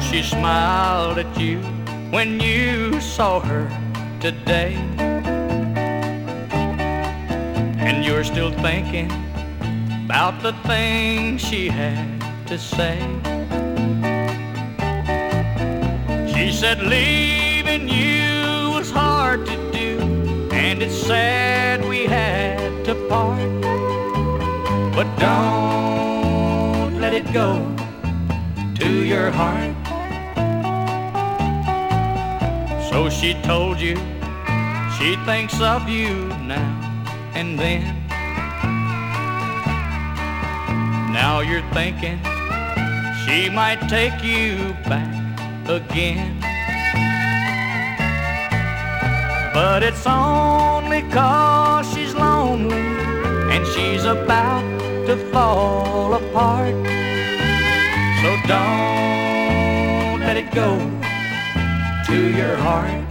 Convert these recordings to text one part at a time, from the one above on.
she smiled at you when you saw her today. And you're still thinking about the things she had to say. She said leaving you was hard to do, and it's sad we had to part. But don't let it go to your heart. So she told you she thinks of you now and then. Now you're thinking she might take you back again. But it's only 'cause she's lonely and she's about to fall apart. So don't let it go to your heart,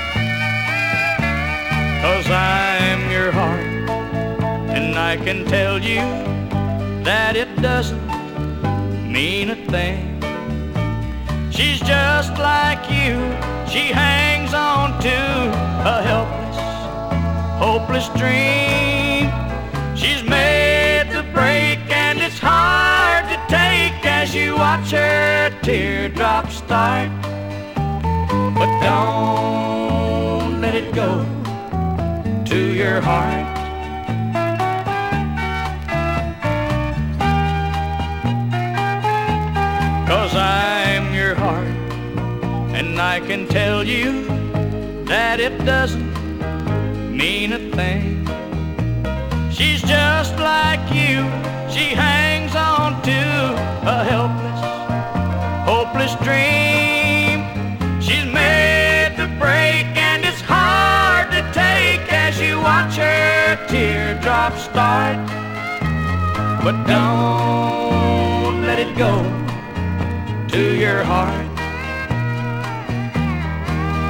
'cause I'm your heart, and I can tell you that it doesn't mean a thing. She's just like you, she hangs on to a helpless, hopeless dream. She's made to break, and it's hard to take as you watch her teardrops start. But don't let it go to your heart, 'cause I'm your heart, and I can tell you that it doesn't mean a thing. She's just like you, she hangs on to a helpless, hopeless dream. She's made to break, and it's hard to take as you watch her teardrops start. But don't let it go to your heart.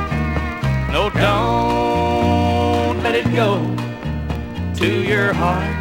No, don't let it go to your heart.